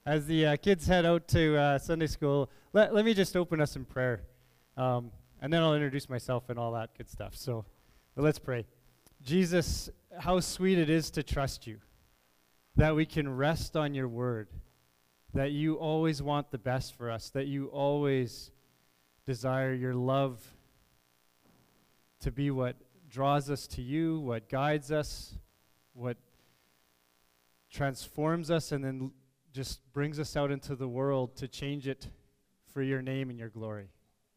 As the kids head out to Sunday school, let me just open us in prayer. And then I'll introduce myself and all that good stuff. So let's pray. Jesus, how sweet it is to trust you, that we can rest on your word, that you always want the best for us, that you always desire your love to be what draws us to you, what guides us, what transforms us, and then just brings us out into the world to change it for your name and your glory.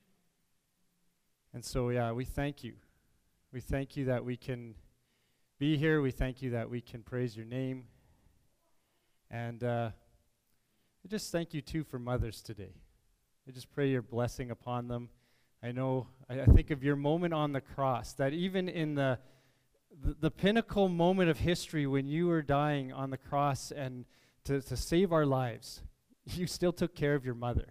And so, yeah, we thank you. We thank you that we can be here. We thank you that we can praise your name. And I just thank you, too, for mothers today. I just pray your blessing upon them. I know, I think of your moment on the cross, that even in the pinnacle moment of history when you were dying on the cross and to save our lives, you still took care of your mother.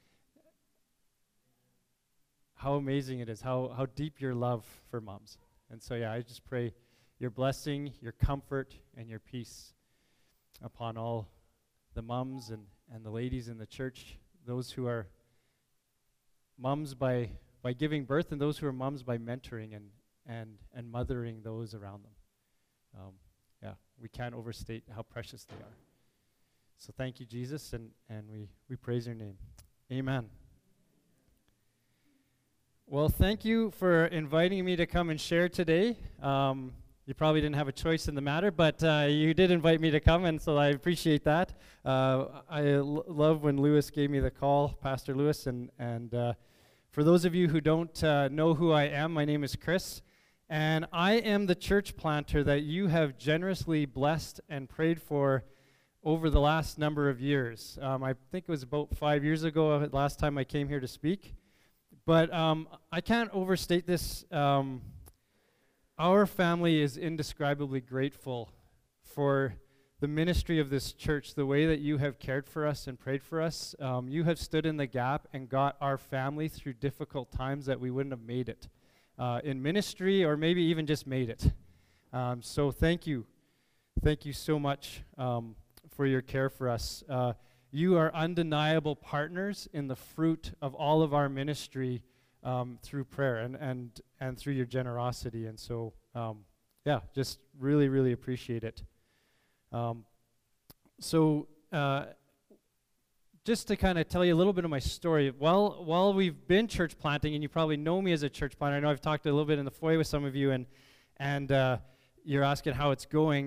How amazing it is, how deep your love for moms. And so, yeah, I just pray your blessing, your comfort, and your peace upon all the moms and the ladies in the church, those who are moms by giving birth, and those who are moms by mentoring and mothering those around them. Yeah, we can't overstate how precious they are. So thank you, Jesus, and we praise your name. Amen. Well, thank you for inviting me to come and share today. You probably didn't have a choice in the matter, but you did invite me to come, and so I appreciate that. I love when Lewis gave me the call, Pastor Lewis, and for those of you who don't know who I am, my name is Chris, and I am the church planter that you have generously blessed and prayed for over the last number of years. I think it was about 5 years ago, last time I came here to speak. But I can't overstate this. Our family is indescribably grateful for the ministry of this church, the way that you have cared for us and prayed for us. You have stood in the gap and got our family through difficult times that we wouldn't have made it in ministry, or maybe even just made it. So thank you. Thank you so much for your care for us. You are undeniable partners in the fruit of all of our ministry through prayer and through your generosity. And so, yeah, just really, really appreciate it. Just to kind of tell you a little bit of my story, while we've been church planting, and you probably know me as a church planter, I know I've talked a little bit in the foyer with some of you, and you're asking how it's going.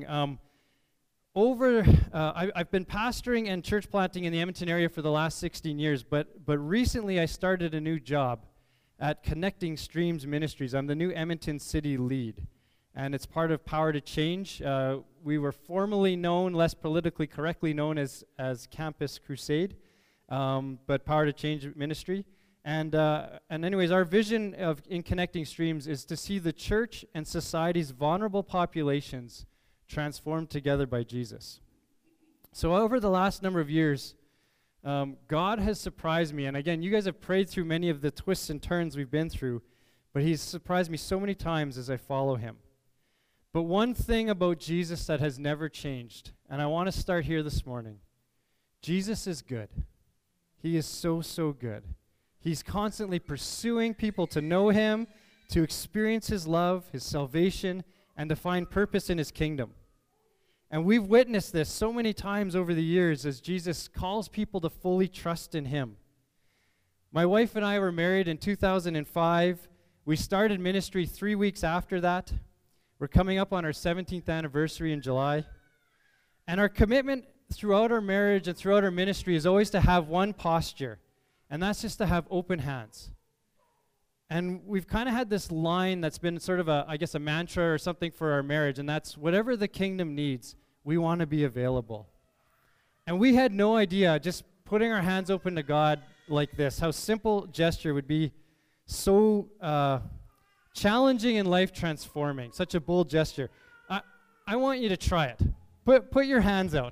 I've been pastoring and church planting in the Edmonton area for the last 16 years, but recently I started a new job at Connecting Streams Ministries. I'm the new Edmonton City lead, and it's part of Power to Change. We were formerly known, less politically correctly known as Campus Crusade, but Power to Change Ministry. And anyways, our vision in Connecting Streams is to see the church and society's vulnerable populations transformed together by Jesus. So over the last number of years, God has surprised me. And again, you guys have prayed through many of the twists and turns we've been through, but he's surprised me so many times as I follow him. But one thing about Jesus that has never changed, and I want to start here this morning, Jesus is good. He is so, so good. He's constantly pursuing people to know him, to experience his love, his salvation, and to find purpose in his kingdom. And we've witnessed this so many times over the years as Jesus calls people to fully trust in him. My wife and I were married in 2005. We started ministry 3 weeks after that. We're coming up on our 17th anniversary in July. And our commitment throughout our marriage and throughout our ministry is always to have one posture, and that's just to have open hands. And we've kind of had this line that's been sort of a mantra or something for our marriage, and that's whatever the kingdom needs, we want to be available. And we had no idea, just putting our hands open to God like this, how simple gesture would be so challenging and life transforming, such a bold gesture. I want you to try it. Put your hands out.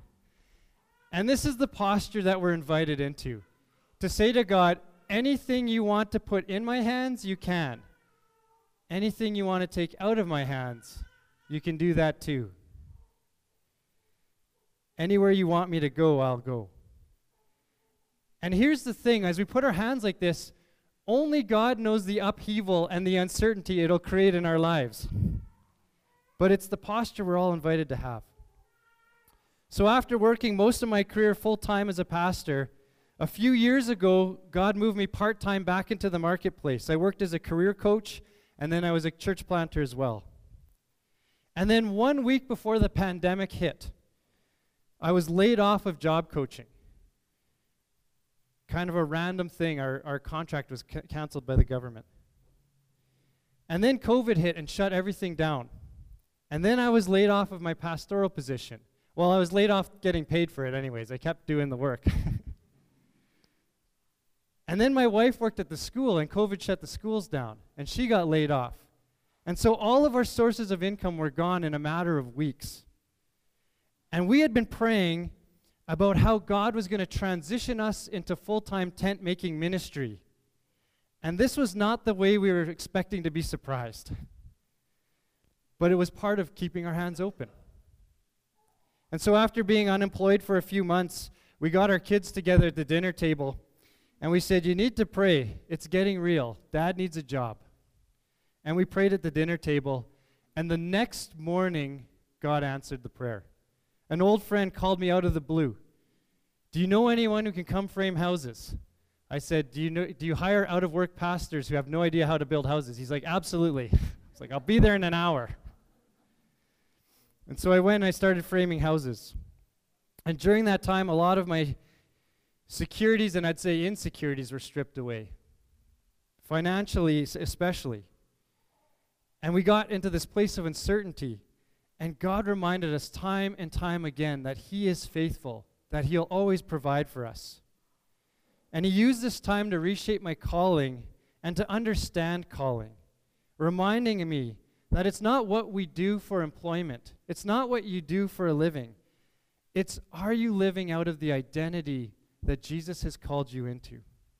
And this is the posture that we're invited into, to say to God, anything you want to put in my hands, you can. Anything you want to take out of my hands, you can do that too. Anywhere you want me to go, I'll go. And here's the thing, as we put our hands like this, only God knows the upheaval and the uncertainty it'll create in our lives. But it's the posture we're all invited to have. So after working most of my career full-time as a pastor, a few years ago, God moved me part-time back into the marketplace. I worked as a career coach, and then I was a church planter as well. And then 1 week before the pandemic hit, I was laid off of job coaching. Kind of a random thing. Our contract was canceled by the government. And then COVID hit and shut everything down. And then I was laid off of my pastoral position. Well, I was laid off getting paid for it anyways. I kept doing the work. And then my wife worked at the school, and COVID shut the schools down, and she got laid off. And so all of our sources of income were gone in a matter of weeks. And we had been praying about how God was going to transition us into full-time tent-making ministry. And this was not the way we were expecting to be surprised. But it was part of keeping our hands open. And so after being unemployed for a few months, we got our kids together at the dinner table, and we said, you need to pray. It's getting real. Dad needs a job. And we prayed at the dinner table, and the next morning, God answered the prayer. An old friend called me out of the blue. Do you know anyone who can come frame houses? I said, do you hire out-of-work pastors who have no idea how to build houses? He's like, absolutely. I was like, I'll be there in an hour. And so I went and I started framing houses. And during that time, a lot of my securities, and I'd say insecurities, were stripped away. Financially, especially. And we got into this place of uncertainty. And God reminded us time and time again that He is faithful, that He'll always provide for us. And He used this time to reshape my calling and to understand calling, reminding me that it's not what we do for employment. It's not what you do for a living. It's, are you living out of the identity that Jesus has called you into?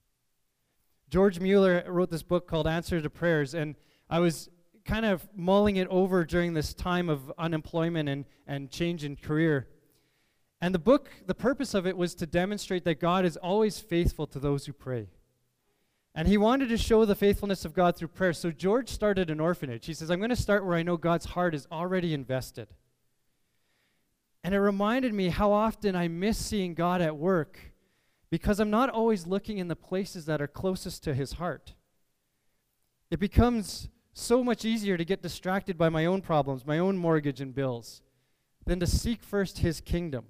George Mueller wrote this book called Answer to Prayers, and I was kind of mulling it over during this time of unemployment and change in career. And the book, the purpose of it was to demonstrate that God is always faithful to those who pray. And he wanted to show the faithfulness of God through prayer. So George started an orphanage. He says, I'm going to start where I know God's heart is already invested. And it reminded me how often I miss seeing God at work because I'm not always looking in the places that are closest to His heart. It becomes so much easier to get distracted by my own problems, my own mortgage and bills, than to seek first His kingdom.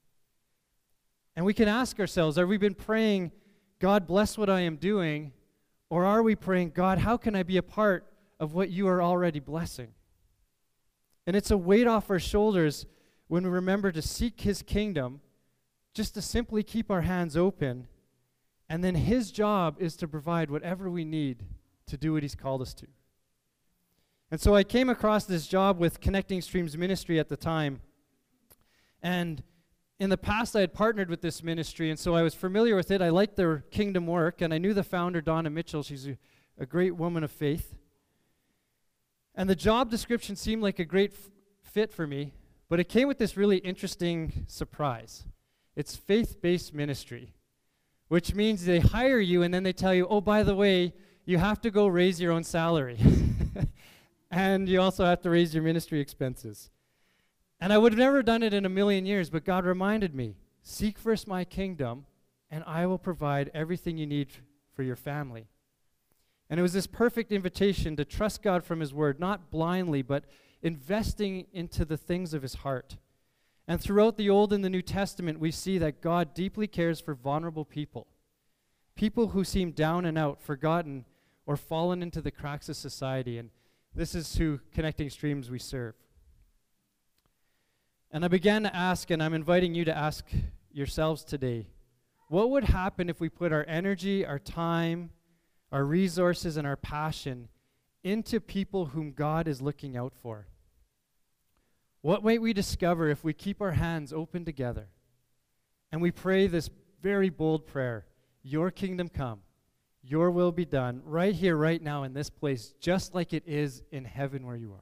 And we can ask ourselves, have we been praying, God, bless what I am doing, or are we praying, God, how can I be a part of what you are already blessing? And it's a weight off our shoulders when we remember to seek His kingdom, just to simply keep our hands open, and then His job is to provide whatever we need to do what He's called us to. And so I came across this job with Connecting Streams Ministry at the time, and in the past, I had partnered with this ministry, and so I was familiar with it. I liked their kingdom work, and I knew the founder, Donna Mitchell. She's a great woman of faith. And the job description seemed like a great fit for me, but it came with this really interesting surprise. It's faith-based ministry, which means they hire you, and then they tell you, oh, by the way, you have to go raise your own salary. And you also have to raise your ministry expenses. And I would have never done it in a million years, but God reminded me, seek first my kingdom, and I will provide everything you need for your family. And it was this perfect invitation to trust God from His word, not blindly, but investing into the things of His heart. And throughout the Old and the New Testament, we see that God deeply cares for vulnerable people, people who seem down and out, forgotten, or fallen into the cracks of society. And this is who Connecting Streams we serve. And I began to ask, and I'm inviting you to ask yourselves today, what would happen if we put our energy, our time, our resources, and our passion into people whom God is looking out for? What might we discover if we keep our hands open together and we pray this very bold prayer, your kingdom come, your will be done, right here, right now, in this place, just like it is in heaven where you are?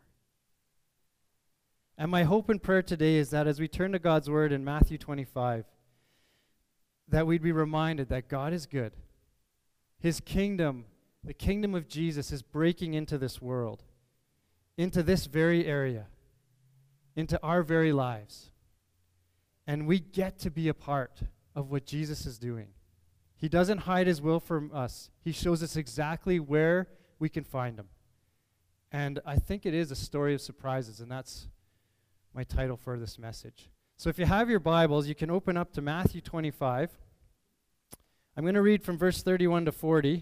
And my hope and prayer today is that as we turn to God's word in Matthew 25, that we'd be reminded that God is good. His kingdom, the kingdom of Jesus, is breaking into this world, into this very area, into our very lives. And we get to be a part of what Jesus is doing. He doesn't hide his will from us. He shows us exactly where we can find him. And I think it is a story of surprises, and that's my title for this message. So if you have your Bibles, you can open up to Matthew 25. I'm going to read from verse 31 to 40.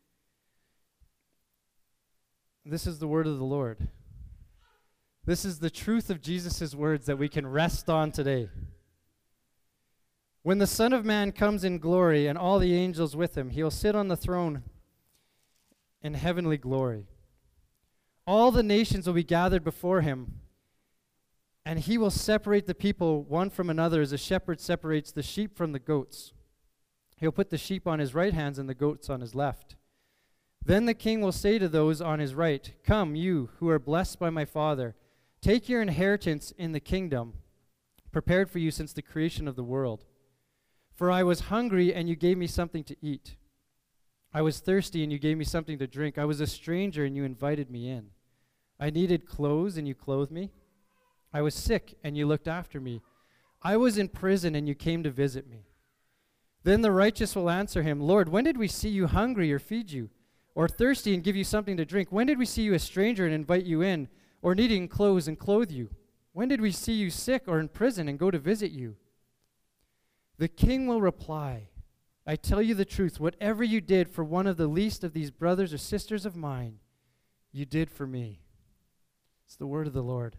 This is the word of the Lord. This is the truth of Jesus' words that we can rest on today. When the Son of Man comes in glory and all the angels with him, he'll sit on the throne in heavenly glory. All the nations will be gathered before him, and he will separate the people one from another as a shepherd separates the sheep from the goats. He'll put the sheep on his right hand and the goats on his left. Then the king will say to those on his right, "Come, you who are blessed by my Father, take your inheritance in the kingdom prepared for you since the creation of the world. For I was hungry, and you gave me something to eat. I was thirsty, and you gave me something to drink. I was a stranger, and you invited me in. I needed clothes, and you clothed me. I was sick, and you looked after me. I was in prison, and you came to visit me." Then the righteous will answer him, "Lord, when did we see you hungry or feed you, or thirsty and give you something to drink? When did we see you a stranger and invite you in, or needing clothes and clothe you? When did we see you sick or in prison and go to visit you?" The king will reply, "I tell you the truth, whatever you did for one of the least of these brothers or sisters of mine, you did for me." It's the word of the Lord.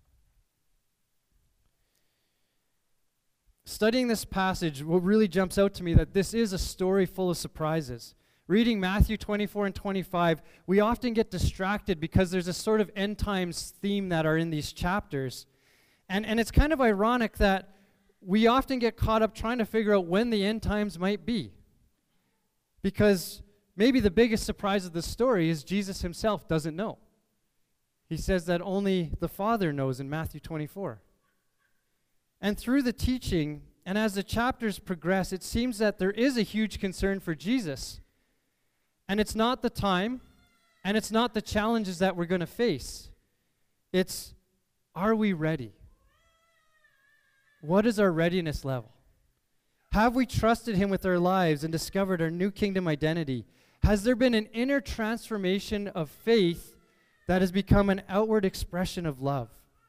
Studying this passage, what really jumps out to me that this is a story full of surprises. Reading Matthew 24 and 25, we often get distracted because there's a sort of end times theme that are in these chapters. And it's kind of ironic that we often get caught up trying to figure out when the end times might be. Because maybe the biggest surprise of the story is Jesus himself doesn't know. He says that only the Father knows in Matthew 24. And through the teaching, and as the chapters progress, it seems that there is a huge concern for Jesus. And it's not the time, and it's not the challenges that we're going to face. It's, are we ready? What is our readiness level? Have we trusted him with our lives and discovered our new kingdom identity? Has there been an inner transformation of faith that has become an outward expression of love?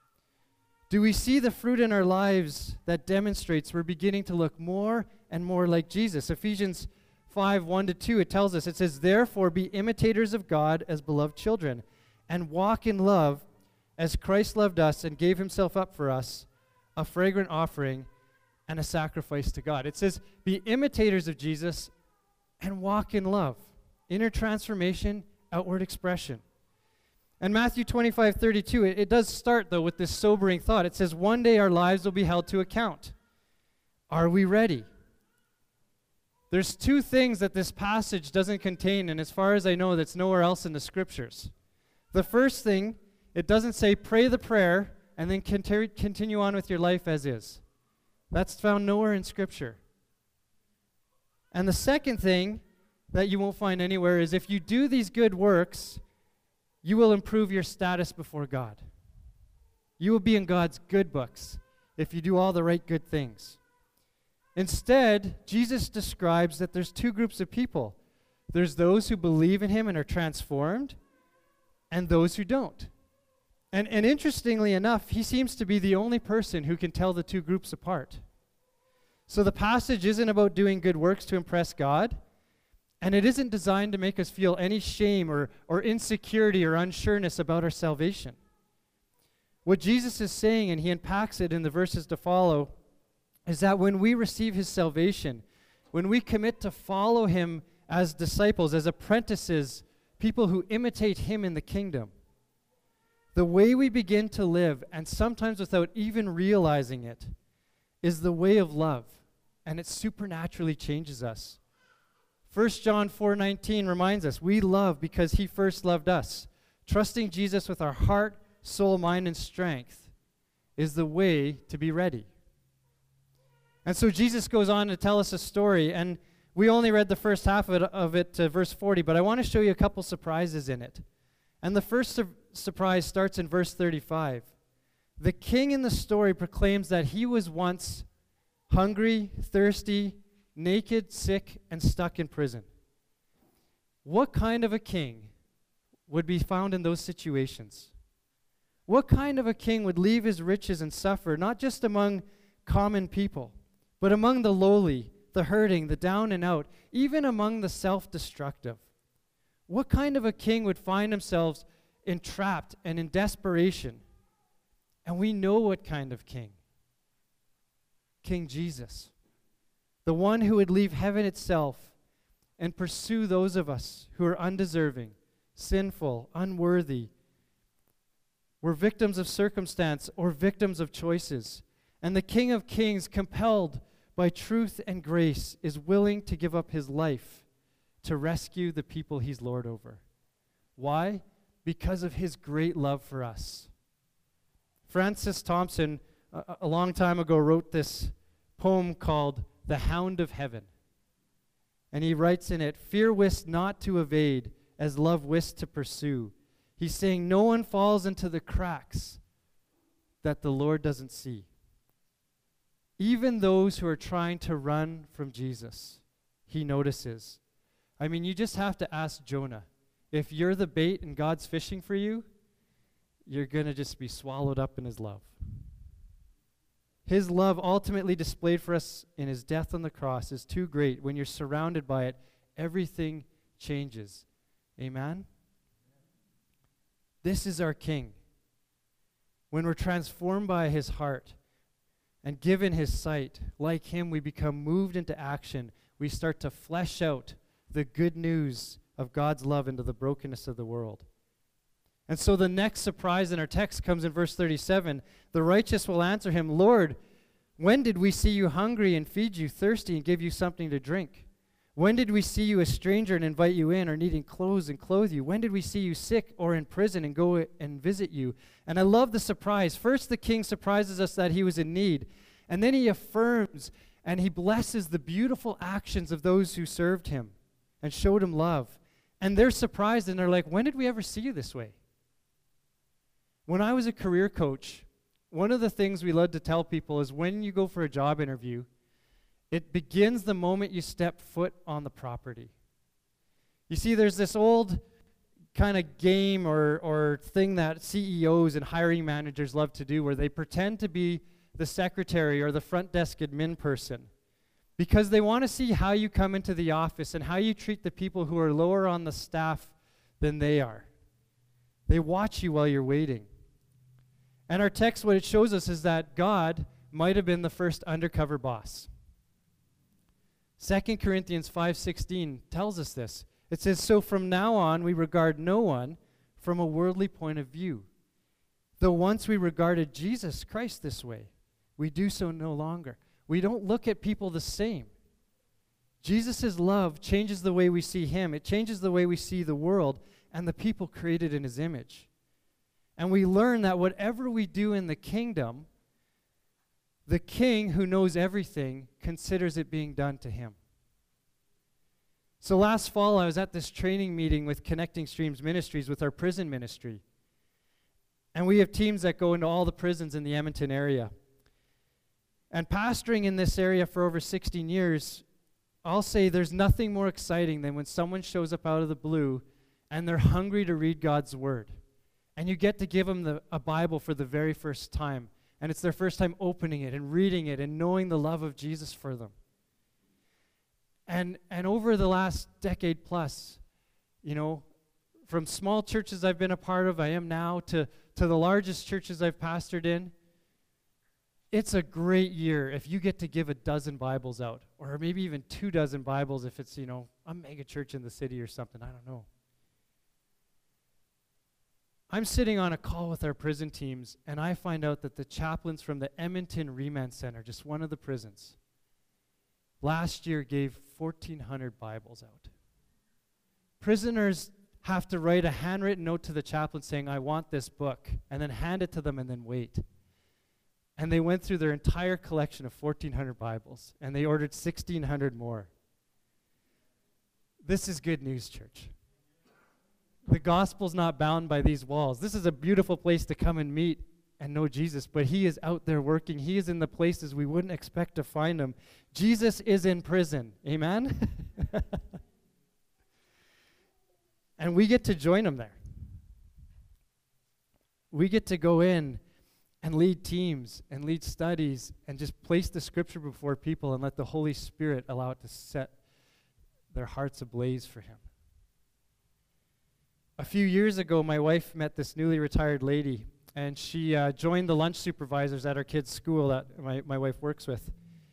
Do we see the fruit in our lives that demonstrates we're beginning to look more and more like Jesus? Ephesians 5, 1-2, it tells us, it says, "Therefore be imitators of God as beloved children, and walk in love as Christ loved us and gave himself up for us, a fragrant offering and a sacrifice to God." It says, be imitators of Jesus and walk in love. Inner transformation, outward expression. And Matthew 25:32, it does start, though, with this sobering thought. It says, one day our lives will be held to account. Are we ready? There's two things that this passage doesn't contain, and as far as I know, that's nowhere else in the scriptures. The first thing, it doesn't say pray the prayer and then continue on with your life as is. That's found nowhere in Scripture. And the second thing that you won't find anywhere is if you do these good works, you will improve your status before God. You will be in God's good books if you do all the right good things. Instead, Jesus describes that there's two groups of people. There's those who believe in him and are transformed, and those who don't. And interestingly enough, he seems to be the only person who can tell the two groups apart. So the passage isn't about doing good works to impress God, and it isn't designed to make us feel any shame or insecurity or unsureness about our salvation. What Jesus is saying, and he unpacks it in the verses to follow, is that when we receive his salvation, when we commit to follow him as disciples, as apprentices, people who imitate him in the kingdom, the way we begin to live, and sometimes without even realizing it, is the way of love, and it supernaturally changes us. 1 John 4:19 reminds us, we love because he first loved us. Trusting Jesus with our heart, soul, mind, and strength is the way to be ready. And so Jesus goes on to tell us a story, and we only read the first half of it to verse 40, but I want to show you a couple surprises in it. And the first surprise starts in verse 35. The king in the story proclaims that he was once hungry, thirsty, naked, sick, and stuck in prison. What kind of a king would be found in those situations? What kind of a king would leave his riches and suffer, not just among common people, but among the lowly, the hurting, the down and out, even among the self-destructive? What kind of a king would find themselves entrapped and in desperation? And we know what kind of king. King Jesus. The one who would leave heaven itself and pursue those of us who are undeserving, sinful, unworthy. We're victims of circumstance or victims of choices. And the King of Kings, compelled by truth and grace, is willing to give up his life to rescue the people he's Lord over. Why? Because of his great love for us. Francis Thompson, a long time ago, wrote this poem called The Hound of Heaven. And he writes in it, "Fear wist not to evade, as love wist to pursue." He's saying no one falls into the cracks that the Lord doesn't see. Even those who are trying to run from Jesus, he notices. I mean, you just have to ask Jonah. If you're the bait and God's fishing for you, you're going to just be swallowed up in his love. His love, ultimately displayed for us in his death on the cross, is too great. When you're surrounded by it, everything changes. Amen? This is our King. When we're transformed by his heart and given his sight, like him, we become moved into action. We start to flesh out the good news of God's love into the brokenness of the world. And so the next surprise in our text comes in verse 37. The righteous will answer him, "Lord, when did we see you hungry and feed you, thirsty and give you something to drink? When did we see you a stranger and invite you in, or needing clothes and clothe you? When did we see you sick or in prison and go and visit you?" And I love the surprise. First, the king surprises us that he was in need. And then he affirms and he blesses the beautiful actions of those who served him and showed him love. And they're surprised and they're like, "When did we ever see you this way?" When I was a career coach, one of the things we love to tell people is when you go for a job interview, it begins the moment you step foot on the property. You see, there's this old kind of game or thing that CEOs and hiring managers love to do where they pretend to be the secretary or the front desk admin person because they want to see how you come into the office and how you treat the people who are lower on the staff than they are. They watch you while you're waiting. And our text, what it shows us is that God might have been the first undercover boss. 2 Corinthians 5:16 tells us this. It says, "So from now on we regard no one from a worldly point of view. Though once we regarded Jesus Christ this way, we do so no longer." We don't look at people the same. Jesus' love changes the way we see him. It changes the way we see the world and the people created in his image. And we learn that whatever we do in the kingdom, the king who knows everything considers it being done to him. So last fall, I was at this training meeting with Connecting Streams Ministries with our prison ministry. And we have teams that go into all the prisons in the Edmonton area. And pastoring in this area for over 16 years, I'll say there's nothing more exciting than when someone shows up out of the blue and they're hungry to read God's word. And you get to give them a Bible for the very first time. And it's their first time opening it and reading it and knowing the love of Jesus for them. And over the last decade plus, you know, from small churches I've been a part of, I am now, to the largest churches I've pastored in, it's a great year if you get to give a dozen Bibles out, or maybe even 24 Bibles if it's, you know, a mega church in the city or something, I don't know. I'm sitting on a call with our prison teams, and I find out that the chaplains from the Edmonton Remand Center, just one of the prisons, last year gave 1,400 Bibles out. Prisoners have to write a handwritten note to the chaplain saying, "I want this book," and then hand it to them and then wait. And they went through their entire collection of 1,400 Bibles, and they ordered 1,600 more. This is good news, church. The gospel's not bound by these walls. This is a beautiful place to come and meet and know Jesus, but he is out there working. He is in the places we wouldn't expect to find him. Jesus is in prison. Amen? And we get to join him there. We get to go in and lead teams and lead studies and just place the scripture before people and let the Holy Spirit allow it to set their hearts ablaze for him. A few years ago, my wife met this newly retired lady, and she joined the lunch supervisors at our kids' school that my wife works with.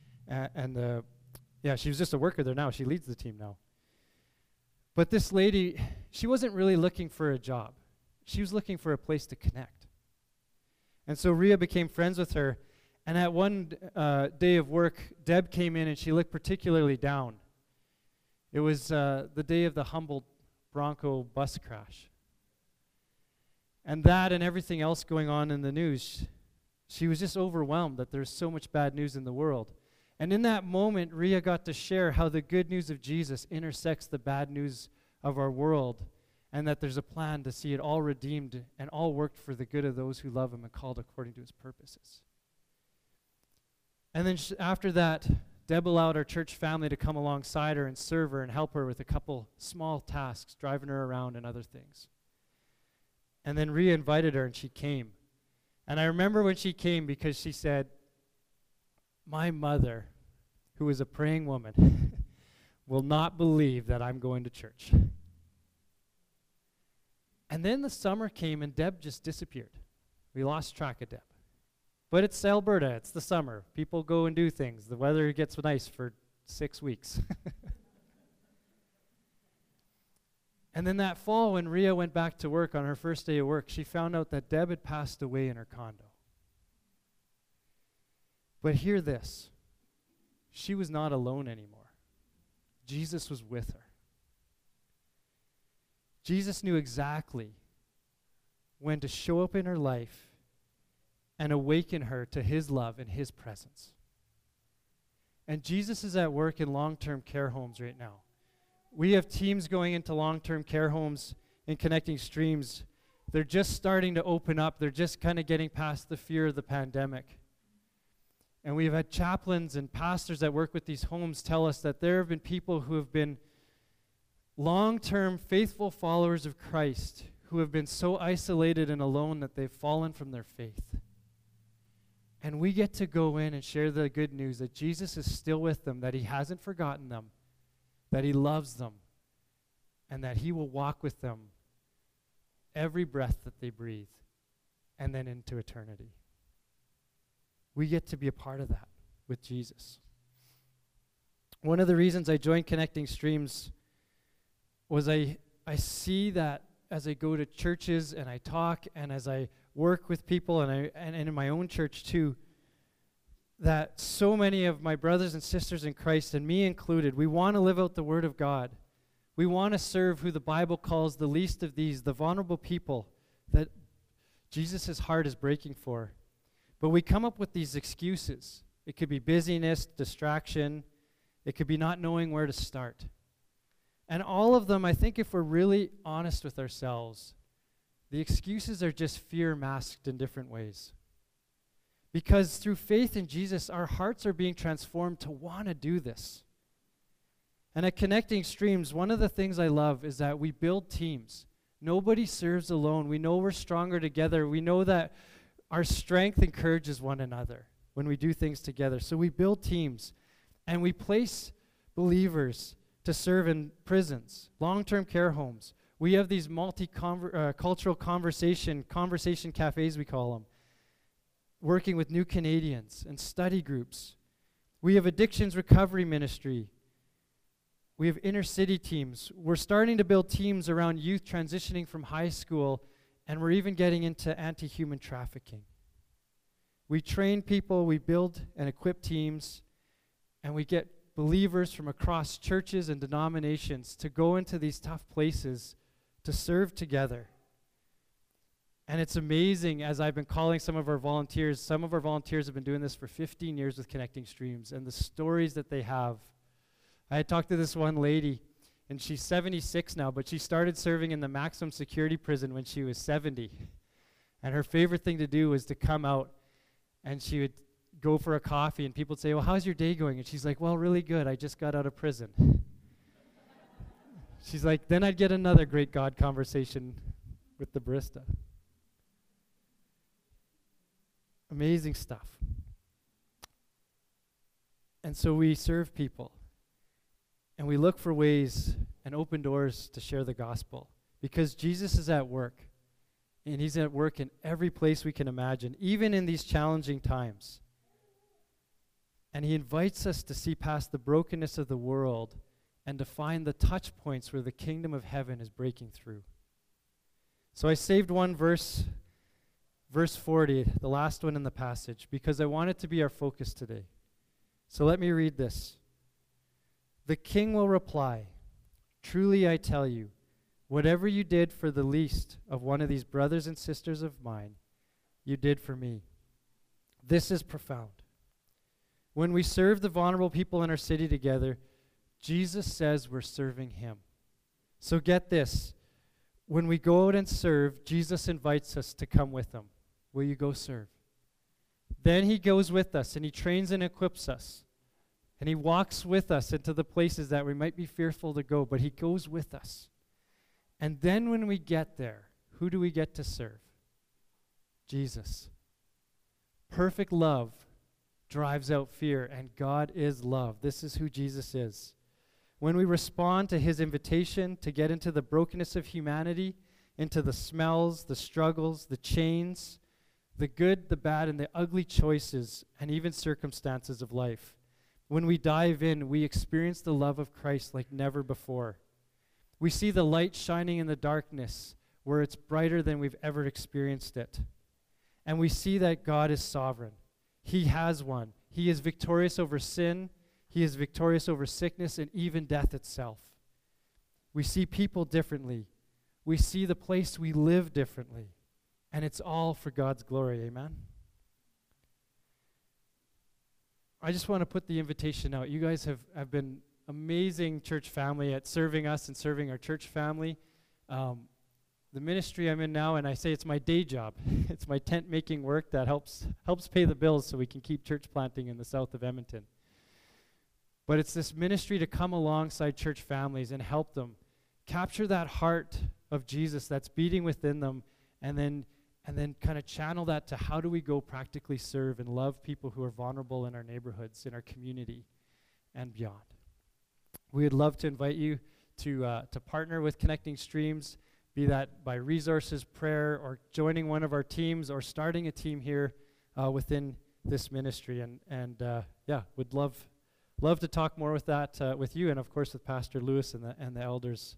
She was just a worker there now. She leads the team now. But this lady, she wasn't really looking for a job. She was looking for a place to connect. And so Rhea became friends with her, and at one day of work, Deb came in and she looked particularly down. It was the day of the Humboldt Bronco bus crash. And that and everything else going on in the news, she was just overwhelmed that there's so much bad news in the world. And in that moment, Rhea got to share how the good news of Jesus intersects the bad news of our world, and that there's a plan to see it all redeemed and all worked for the good of those who love him and called according to his purposes. And then after that, Deb allowed our church family to come alongside her and serve her and help her with a couple small tasks, driving her around and other things. And then Rhea invited her, and she came. And I remember when she came because she said, my mother, who is a praying woman, will not believe that I'm going to church. And then the summer came and Deb just disappeared. We lost track of Deb. But it's Alberta, it's the summer. People go and do things. The weather gets nice for 6 weeks. And then that fall, when Rhea went back to work on her first day of work, she found out that Deb had passed away in her condo. But hear this, she was not alone anymore. Jesus was with her. Jesus knew exactly when to show up in her life and awaken her to his love and his presence. And Jesus is at work in long-term care homes right now. We have teams going into long-term care homes and Connecting Streams. They're just starting to open up. They're just kind of getting past the fear of the pandemic. And we've had chaplains and pastors that work with these homes tell us that there have been people who have been long-term faithful followers of Christ who have been so isolated and alone that they've fallen from their faith. And we get to go in and share the good news that Jesus is still with them, that he hasn't forgotten them, that he loves them, and that he will walk with them every breath that they breathe and then into eternity. We get to be a part of that with Jesus. One of the reasons I joined Connecting Streams was I see that as I go to churches and I talk and as I work with people and in my own church too, that so many of my brothers and sisters in Christ, and me included, we want to live out the Word of God. We want to serve who the Bible calls the least of these, the vulnerable people that Jesus' heart is breaking for. But we come up with these excuses. It could be busyness, distraction. It could be not knowing where to start. And all of them, I think if we're really honest with ourselves, the excuses are just fear masked in different ways. Because through faith in Jesus, our hearts are being transformed to want to do this. And at Connecting Streams, one of the things I love is that we build teams. Nobody serves alone. We know we're stronger together. We know that our strength encourages one another when we do things together. So we build teams, and we place believers to serve in prisons, long-term care homes. We have these multi-cultural conversation cafes, we call them, working with New Canadians and study groups. We have addictions recovery ministry. We have inner city teams. We're starting to build teams around youth transitioning from high school, and we're even getting into anti-human trafficking. We train people, we build and equip teams, and we get believers from across churches and denominations to go into these tough places to serve together. And it's amazing as I've been calling some of our volunteers have been doing this for 15 years with Connecting Streams, and the stories that they have. I had talked to this one lady, and she's 76 now, but she started serving in the maximum security prison when she was 70. And her favorite thing to do was to come out, and she would go for a coffee, and people would say, well, how's your day going? And she's like, well, really good. I just got out of prison. She's like, then I'd get another great God conversation with the barista. Amazing stuff. And so we serve people, and we look for ways and open doors to share the gospel, because Jesus is at work, and he's at work in every place we can imagine, even in these challenging times. And he invites us to see past the brokenness of the world and to find the touch points where the kingdom of heaven is breaking through. So I saved one verse, verse 40, the last one in the passage, because I want it to be our focus today. So let me read this. The king will reply, truly I tell you, whatever you did for the least of one of these brothers and sisters of mine, you did for me. This is profound. When we serve the vulnerable people in our city together, Jesus says we're serving him. So get this. When we go out and serve, Jesus invites us to come with him. Will you go serve? Then he goes with us, and he trains and equips us. And he walks with us into the places that we might be fearful to go, but he goes with us. And then when we get there, who do we get to serve? Jesus. Perfect love drives out fear, and God is love. This is who Jesus is. When we respond to his invitation to get into the brokenness of humanity, into the smells, the struggles, the chains, the good, the bad, and the ugly choices, and even circumstances of life, when we dive in, we experience the love of Christ like never before. We see the light shining in the darkness where it's brighter than we've ever experienced it. And we see that God is sovereign. He has won. He is victorious over sin. He is victorious over sickness and even death itself. We see people differently. We see the place we live differently. And it's all for God's glory. Amen? I just want to put the invitation out. You guys have been amazing church family at serving us and serving our church family. The ministry I'm in now, and I say it's my day job. It's my tent making work that helps pay the bills so we can keep church planting in the south of Edmonton. But it's this ministry to come alongside church families and help them capture that heart of Jesus that's beating within them, and then kind of channel that to how do we go practically serve and love people who are vulnerable in our neighborhoods, in our community, and beyond. We would love to invite you to partner with Connecting Streams, be that by resources, prayer, or joining one of our teams, or starting a team here within this ministry. And would love to talk more with that with you, and of course with Pastor Lewis and the elders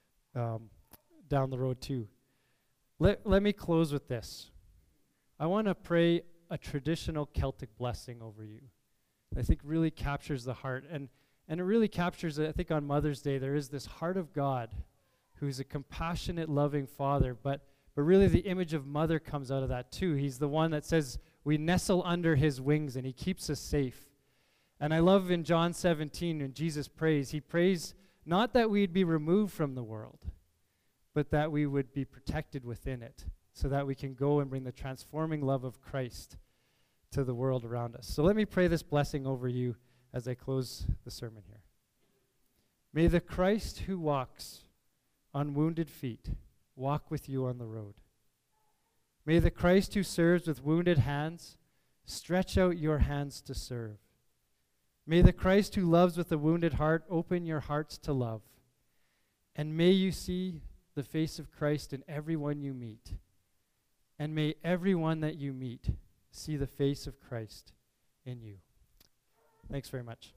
down the road too. Let me close with this. I want to pray a traditional Celtic blessing over you. I think really captures the heart, and it really captures it. I think on Mother's Day there is this heart of God who's a compassionate, loving father, but really the image of mother comes out of that too. He's the one that says we nestle under his wings and he keeps us safe. And I love in John 17 when Jesus prays, he prays not that we'd be removed from the world, but that we would be protected within it so that we can go and bring the transforming love of Christ to the world around us. So let me pray this blessing over you as I close the sermon here. May the Christ who walks on wounded feet walk with you on the road. May the Christ who serves with wounded hands stretch out your hands to serve. May the Christ who loves with a wounded heart open your hearts to love. And may you see the face of Christ in everyone you meet. And may everyone that you meet see the face of Christ in you. Thanks very much.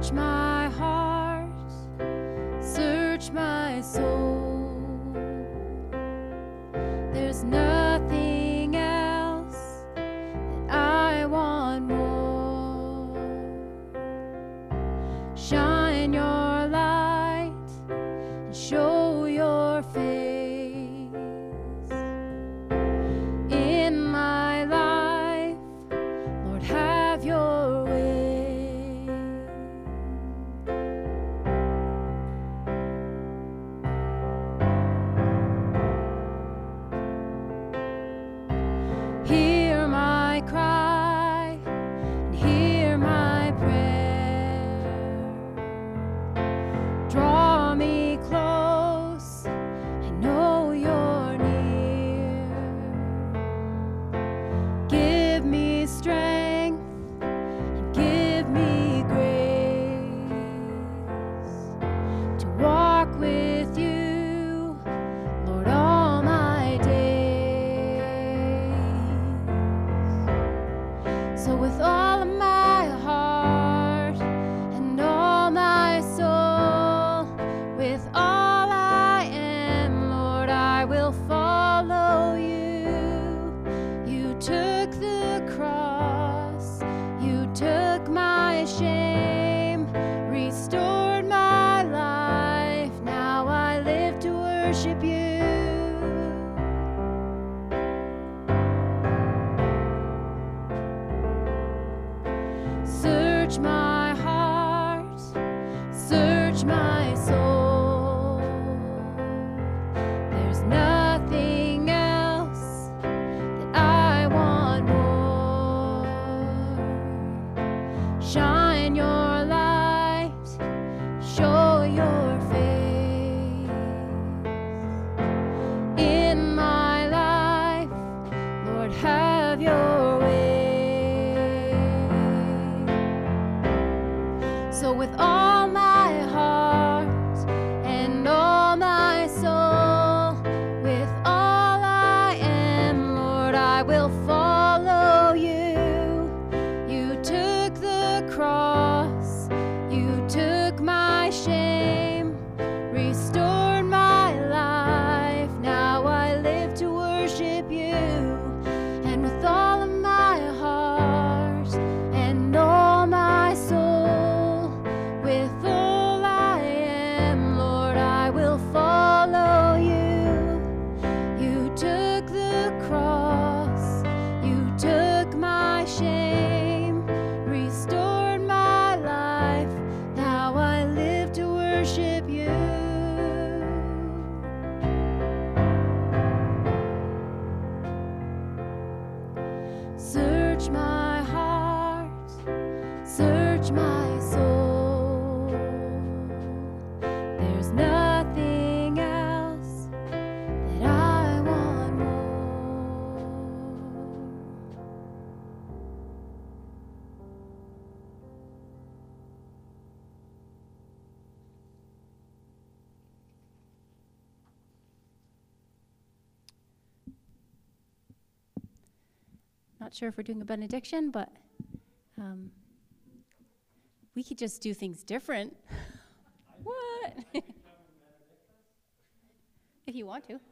Search my heart, search my soul. There's nothing else that I want more. Shine your light and show your face in my life. Lord, have your way. Hear my cry and hear my prayer. Draw me close, I know you're near. Give me strength and give me grace to walk with you, Lord, all my days. So with all of my heart and all my soul, with all I am, Lord, I will follow you. You took the cross, you took my shame, restored my life. Now I live to worship you. Search my heart, search my soul. There's nothing else that I want more. Shine your light, show your face in my life. Lord, have your way. So with all my heart and all my soul, with all I am, Lord, I will follow you. You took the cross, you took my shame, restored my life. Now I live to worship you. And with all of my heart and all my soul, with all I am, Lord, I will follow you. You took the cross, you took my shame, restored my life. Now I live to worship you. Search my heart, search my soul. There's nothing else that I want more. Not sure if we're doing a benediction, but we could just do things different. What? If you want to.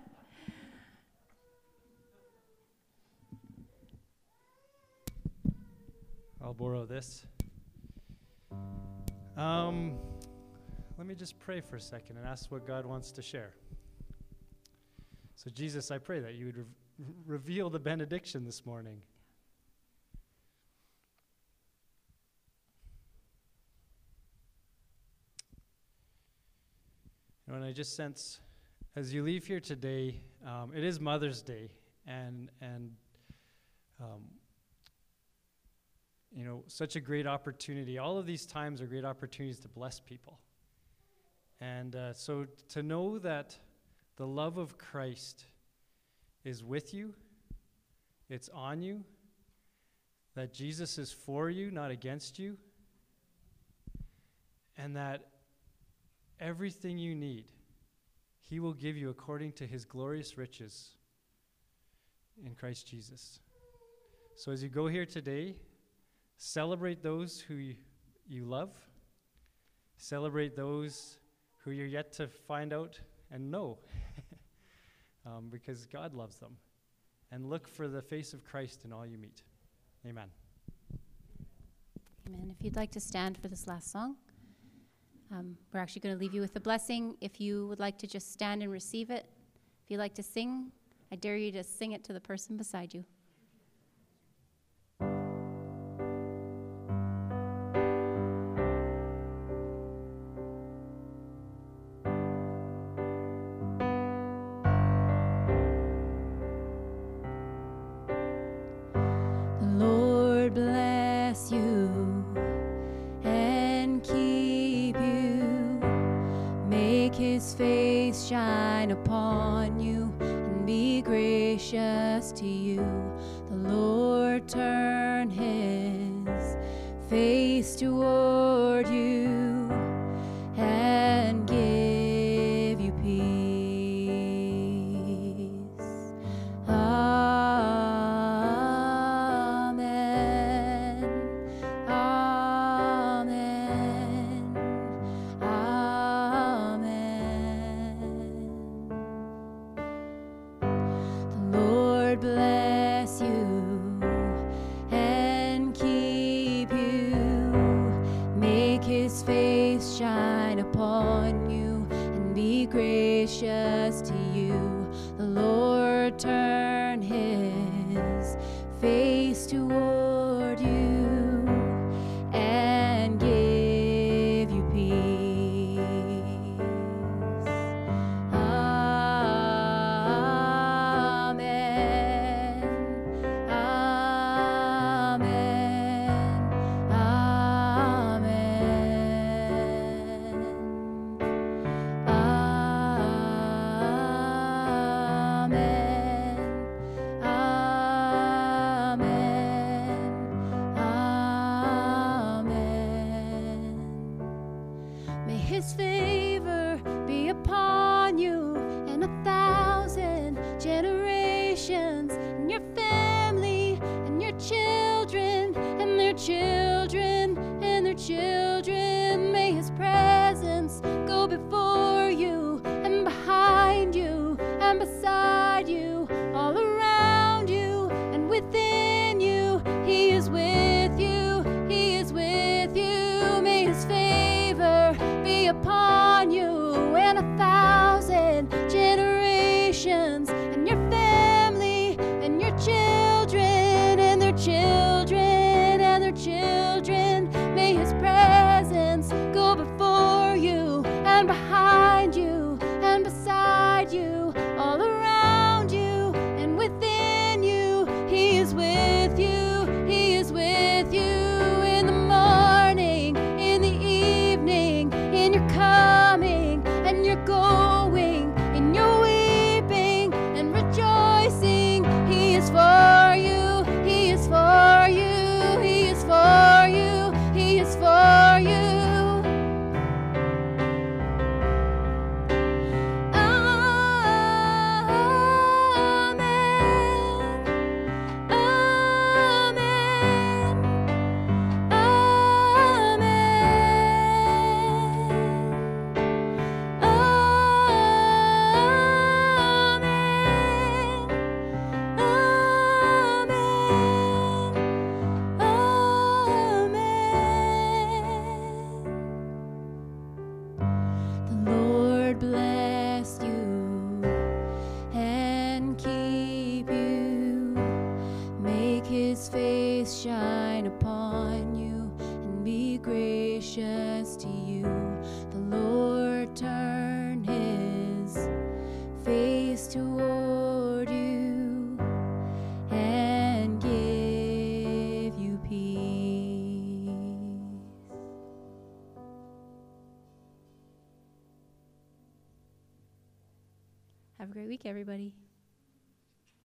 I'll borrow this. Let me just pray for a second and ask what God wants to share. So Jesus, I pray that you would reveal the benediction this morning. And I just sense, as you leave here today, it is Mother's Day, and you know, such a great opportunity. All of these times are great opportunities to bless people. And so to know that the love of Christ is with you, it's on you, that Jesus is for you, not against you, and that everything you need, he will give you according to his glorious riches in Christ Jesus. So as you go here today, celebrate those who you love, Celebrate those who you're yet to find out and know, because God loves them. And look for the face of Christ in all you meet. Amen. Amen. If you'd like to stand for this last song, we're actually going to leave you with a blessing. If you would like to just stand and receive it, if you'd like to sing, I dare you to sing it to the person beside you. The Lord bless you and keep you. Make his face shine upon you and be gracious to you. The Lord turn his face toward you and give you peace. Amen. Amen. Amen. The Lord bless you and keep you. Make his face shine upon you and be gracious to you. The Lord turn his face toward you and give you peace. Amen. Amen. Amen. Amen. Amen. May his favor be upon you and 1,000 generations, and your family and your children and their children and their children. May his presence go before you and behind you and beside you, all around you and within you. He is with you. He is with you. May his favor be upon you and 1,000 generations, and your family and your children and their children and their children. May his presence go before you and behind you and beside you, all around you and within you. He is with you. He is with you in the morning, in the evening, in your coming and your going, in your weeping and rejoicing. He is for you. He is for you. He is for you. He is for you. The Lord bless you and keep you. Make his face shine upon you and be gracious to you. The Lord turn his face toward you and give you peace. Have a great week, everybody.